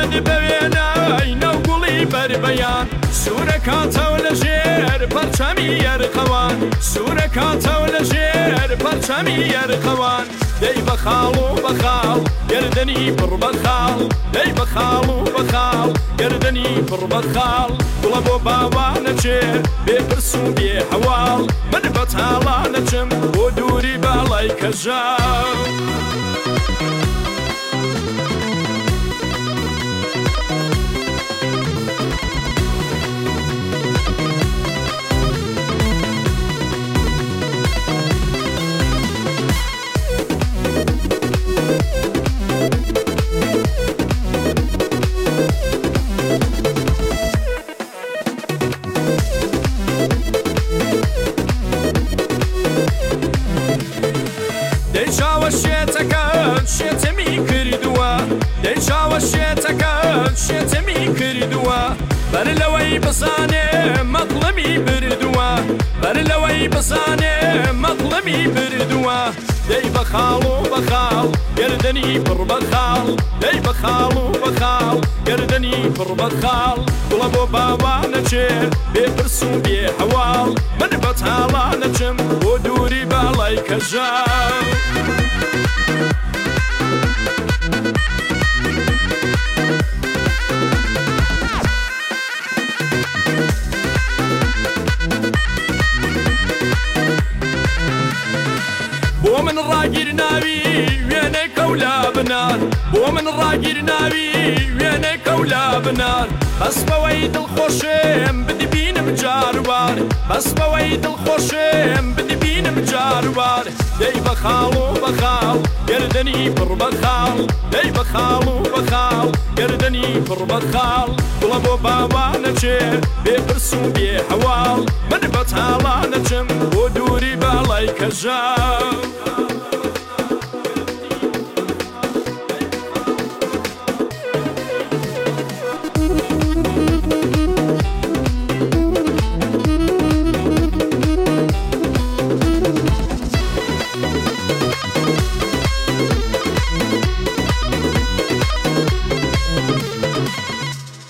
من بوێنای نەوگوڵی بەربەیان سوورەکاتەوە لە ژێر پەرچەمی یەرقەوان سوورەکاتەوە لە ژێر پەرچەمی یەرقەوان دەی بە خاڵ و بە خاڵ گردنی پڕ بە خاڵ دەی بە خاڵ و بە خاڵ گردنی پڕ بە خاڵ گوڵە بۆ باوانەچێ بێپرس و بێ هەواڵ من بە تاڵانەچم بۆ دووری باڵای کەژاو شێتەکەن شێتەمی کردووە دەی چاوە شێتەکەن شێتەمی کردووە بەر لەوەی بزانێ مەقڵەمی بردووە بەر لەوەی بزانێ مەقڵەمی بردووە دەی بە خاڵ و بە خاڵ گردنی پڕ بە خاڵ دەی بە خاڵ و بە خاڵ گردنی پڕ بە خاڵ گوڵە بۆ باوانەچێ بێپرس و بێ هەواڵ من بە تاڵانەچم بۆ دووری باڵای کەژاو بۆ من ڕاگیر ناوی وێنەی کەولا بنار بۆ من ڕاگیر ناوی وێنەی کەولا بنار بەس بەوەی دڵخۆشێم بدبینم جاروار بەس بەوەی دڵخۆشێم بدبینم جاروار دەی بە خاڵ و بە خاڵ گردنی پڕ بە خاڵ دەی بە خاڵ و بە خاڵ گردنی پڕ بە خاڵ گوڵە بۆ باوانەچێ بێپرس و بێ هەواڵ من بە تاڵانەچم بۆ دووری باڵای کەژاو